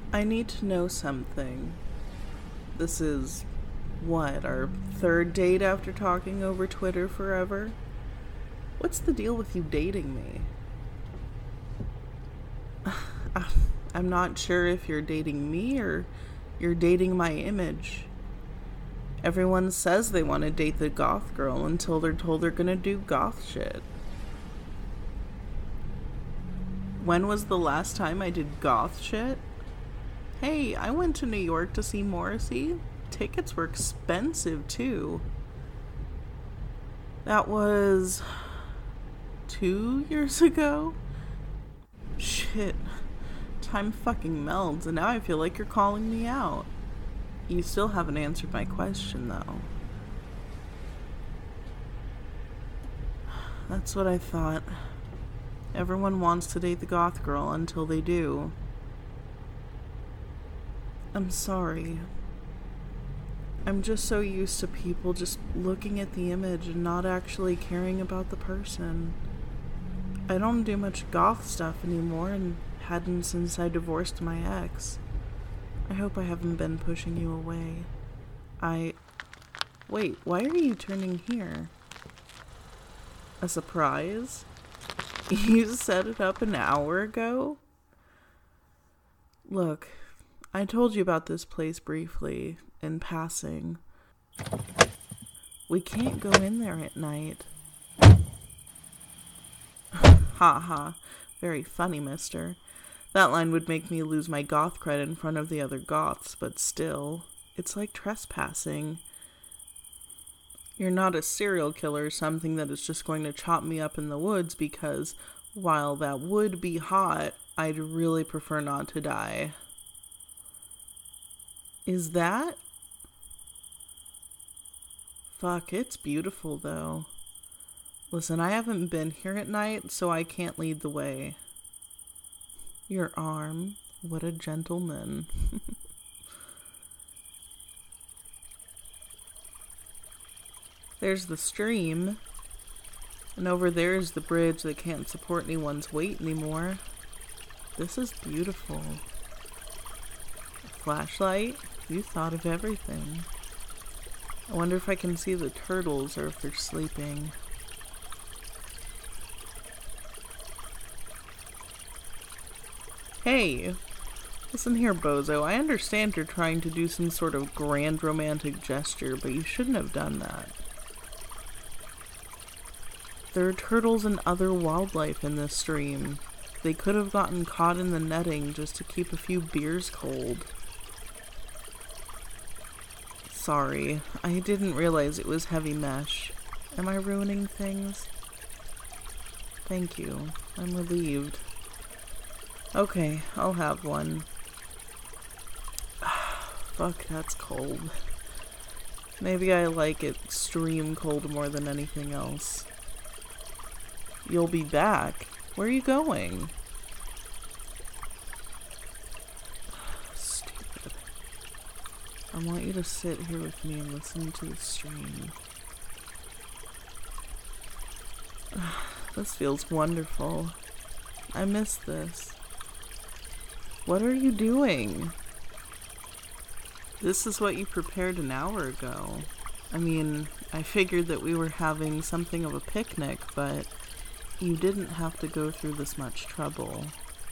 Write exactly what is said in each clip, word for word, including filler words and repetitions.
I need to know something. This is, what, our third date after talking over Twitter forever? What's the deal with you dating me? I'm not sure if you're dating me or you're dating my image. Everyone says they want to date the goth girl until they're told they're gonna do goth shit. When was the last time I did goth shit? Hey, I went to New York to see Morrissey. Tickets were expensive, too. That was two years ago? Shit. Time fucking melds, and now I feel like you're calling me out. You still haven't answered my question, though. That's what I thought. Everyone wants to date the goth girl until they do. I'm sorry. I'm just so used to people just looking at the image and not actually caring about the person. I don't do much goth stuff anymore and hadn't since I divorced my ex. I hope I haven't been pushing you away. I... Wait, why are you turning here? A surprise? You set it up an hour ago? Look, I told you about this place briefly, in passing. We can't go in there at night. Ha ha. Very funny, mister. That line would make me lose my goth cred in front of the other goths, but still, it's like trespassing. You're not a serial killer or something that is just going to chop me up in the woods because, while that would be hot, I'd really prefer not to die. Is that? Fuck, it's beautiful though. Listen, I haven't been here at night, so I can't lead the way. Your arm, what a gentleman. There's the stream, and over there is the bridge that can't support anyone's weight anymore. This is beautiful. A flashlight? You thought of everything. I wonder if I can see the turtles or if they're sleeping. Hey, listen here, bozo. I understand you're trying to do some sort of grand romantic gesture, but you shouldn't have done that. There are turtles and other wildlife in this stream. They could have gotten caught in the netting just to keep a few beers cold. Sorry, I didn't realize it was heavy mesh. Am I ruining things? Thank you. I'm relieved. Okay, I'll have one. Fuck, that's cold. Maybe I like it stream cold more than anything else. You'll be back? Where are you going? Stupid. I want you to sit here with me and listen to the stream. This feels wonderful. I miss this. What are you doing? This is what you prepared an hour ago. I mean, I figured that we were having something of a picnic, but you didn't have to go through this much trouble.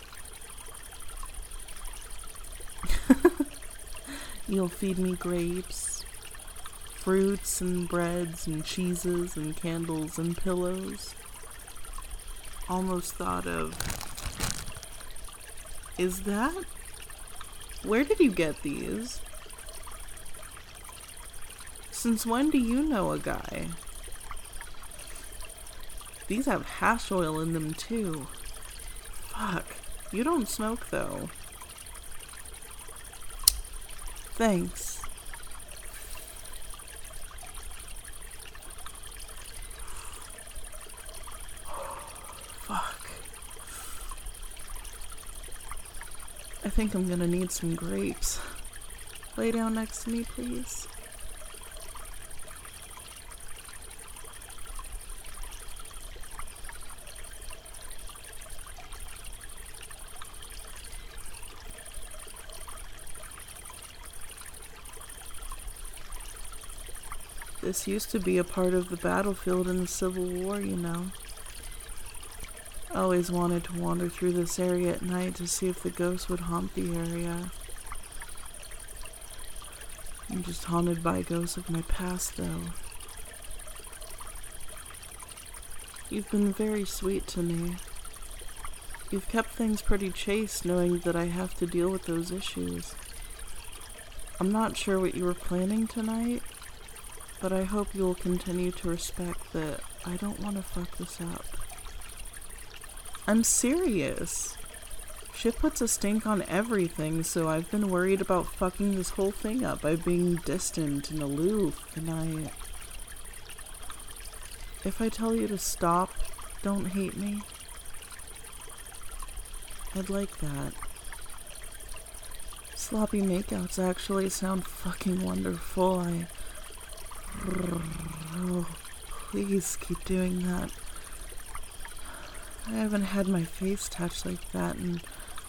You'll feed me grapes, fruits and breads and cheeses and candles and pillows. Almost thought of... Is that? Where did you get these? Since when do you know a guy? These have hash oil in them too. Fuck. You don't smoke though. Thanks. Fuck. I think I'm gonna need some grapes. Lay down next to me, please. This used to be a part of the battlefield in the Civil War, you know. I always wanted to wander through this area at night to see if the ghosts would haunt the area. I'm just haunted by ghosts of my past, though. You've been very sweet to me. You've kept things pretty chaste, knowing that I have to deal with those issues. I'm not sure what you were planning tonight, but I hope you'll continue to respect that I don't want to fuck this up. I'm serious. Shit puts a stink on everything, so I've been worried about fucking this whole thing up by being distant and aloof, and I... If I tell you to stop, don't hate me. I'd like that. Sloppy makeouts actually sound fucking wonderful. I... Oh, please keep doing that. I haven't had my face touched like that and...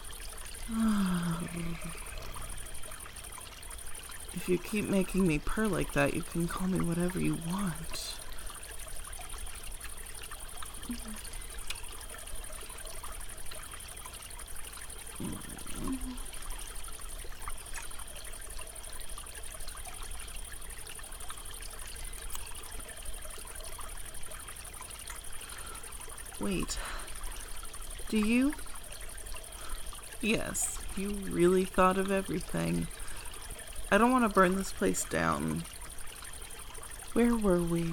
If you keep making me purr like that, you can call me whatever you want. Wait. Do you? Yes, you really thought of everything. I don't want to burn this place down. Where were we?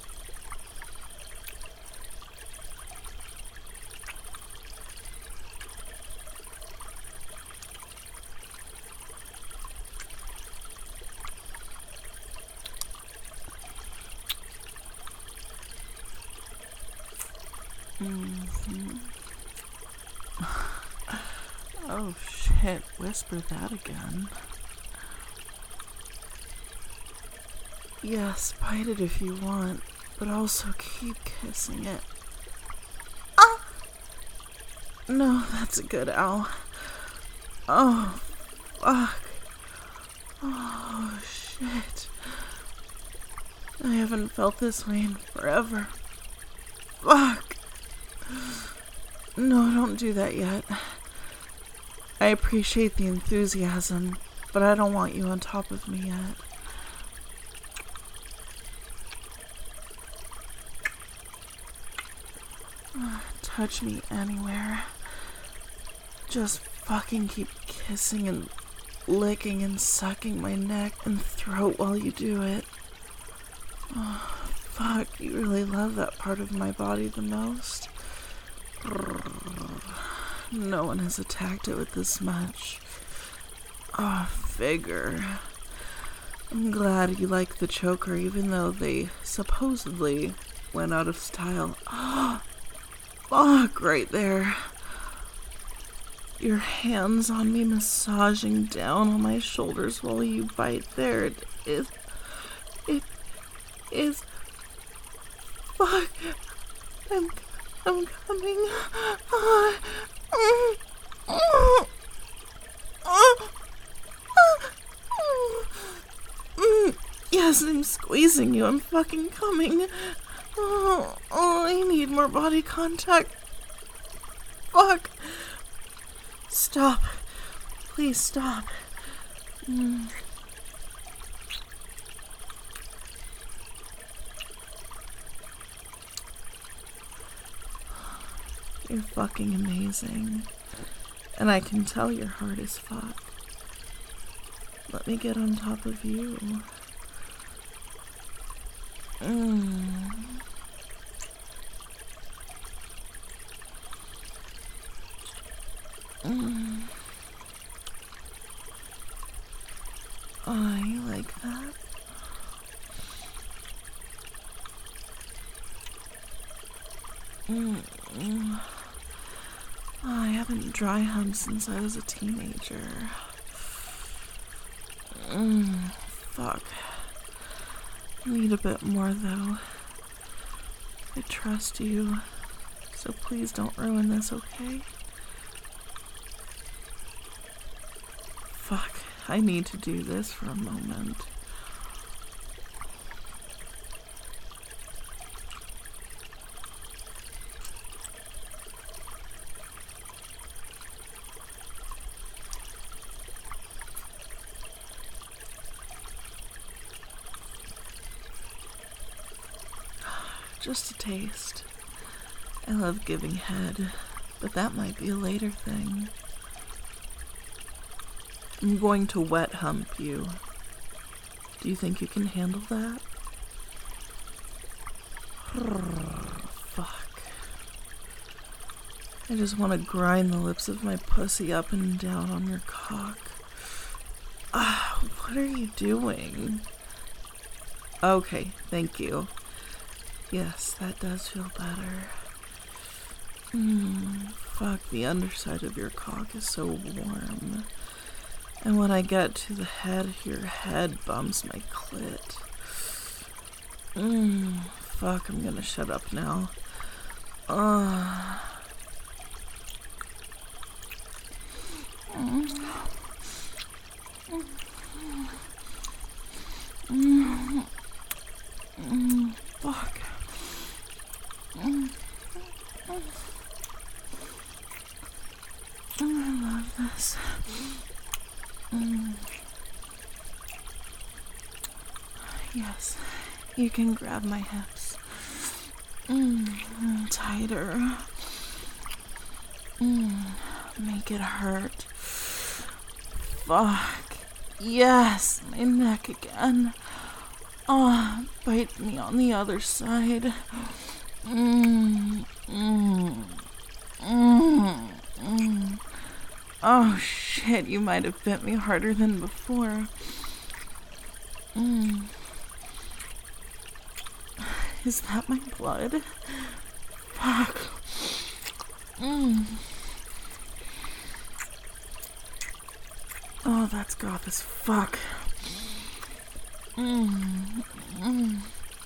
Mm-hmm. Oh shit, whisper that again. Yes, bite it if you want, but also keep kissing it. Ah! No, that's a good owl. Oh, fuck. Oh, shit. I haven't felt this way in forever. Fuck. No, don't do that yet. I appreciate the enthusiasm, but I don't want you on top of me yet. Touch me anywhere. Just fucking keep kissing and licking and sucking my neck and throat while you do it. Oh, fuck, you really love that part of my body the most. No one has attacked it with this much. Oh, figure. I'm glad you like the choker, even though they supposedly went out of style. Oh, fuck, right there. Your hands on me massaging down on my shoulders while you bite there. It is... It is... Fuck. I'm... I'm coming. Uh, mm, mm, uh, mm, yes, I'm squeezing you. I'm fucking coming. Oh, oh, I need more body contact. Fuck. Stop. Please stop. Mm. You're fucking amazing. And I can tell your heart is fuck. Let me get on top of you. Mm. Mm. Oh, you like that? Mm. Mm. Oh, I haven't dry humped since I was a teenager. Mm, fuck. I need a bit more, though. I trust you, so please don't ruin this, okay? Fuck, I need to do this for a moment. just a taste. I love giving head, but that might be a later thing. I'm going to wet hump you. Do you think you can handle that? Fuck. I just want to grind the lips of my pussy up and down on your cock. Ah, what are you doing? Okay, thank you. Yes, that does feel better. Mmm, fuck, the underside of your cock is so warm. And when I get to the head, your head bumps my clit. Mmm, fuck, I'm gonna shut up now. Ugh. Mm. Mm. Mm. Fuck. Mm. I love this. Mm. Yes, you can grab my hips. Mm. Tighter. Mm. Make it hurt. Fuck. Yes, my neck again. Ah, oh, bite me on the other side. Mm, mm, mm, mm. Oh shit, you might have bit me harder than before. Mm. Is that my blood? Fuck. Mm. Oh, that's goth as fuck. Mm. Mm.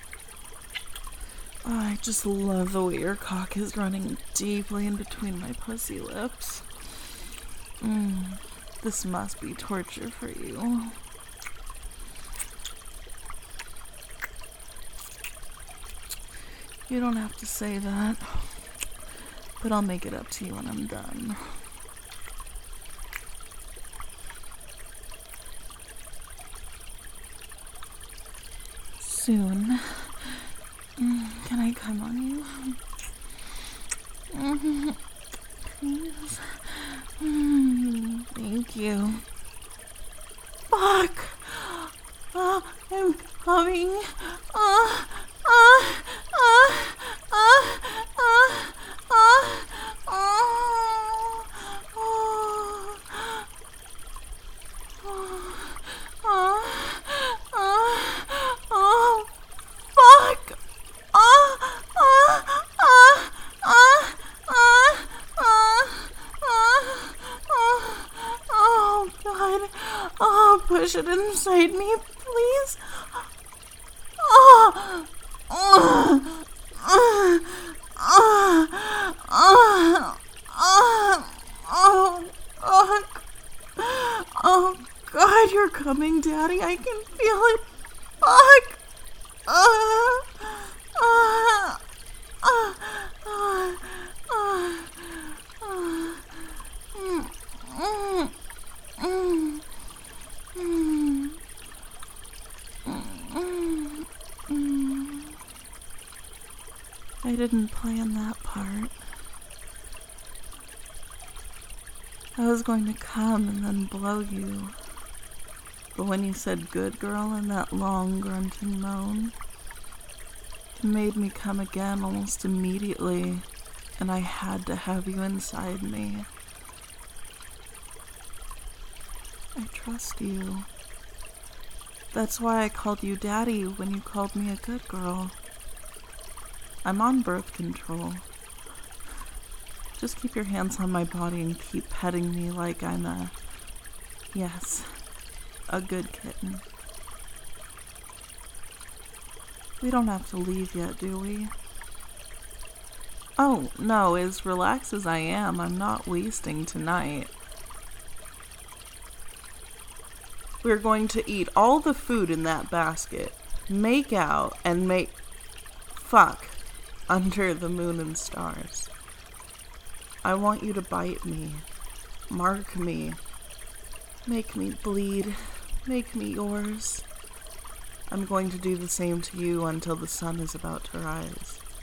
Oh, I just love the way your cock is running deeply in between my pussy lips. Mm. This must be torture for you. You don't have to say that, but I'll make it up to you when I'm done. Soon. Mm, can I come on you? Mm-hmm. Please. Mm, thank you. Fuck! Uh, I'm coming. Uh, uh, uh, uh, uh, uh, push it inside me, please. Oh, oh, oh, oh, oh, oh, oh, oh, God, you're coming, Daddy. I can feel it. Fuck. Uh, uh, uh, uh, uh, uh, mm, mm, mm. Mm. Mm. Mm. I didn't plan that part. I was going to come and then blow you. But when you said good girl in that long grunting moan, it made me come again almost immediately, and I had to have you inside me. I trust you. That's why I called you Daddy when you called me a good girl. I'm on birth control. Just keep your hands on my body and keep petting me like I'm a... yes, a good kitten. We don't have to leave yet, do we? Oh, no, as relaxed as I am, I'm not wasting tonight. We're going to eat all the food in that basket, make out, and make fuck under the moon and stars. I want you to bite me, mark me, make me bleed, make me yours. I'm going to do the same to you until the sun is about to rise.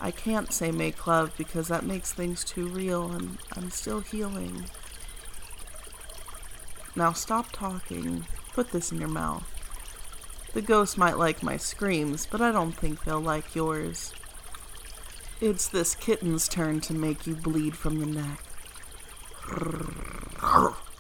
I can't say make love because that makes things too real and I'm still healing. Now stop talking. Put this in your mouth. The ghosts might like my screams, but I don't think they'll like yours. It's this kitten's turn to make you bleed from the neck.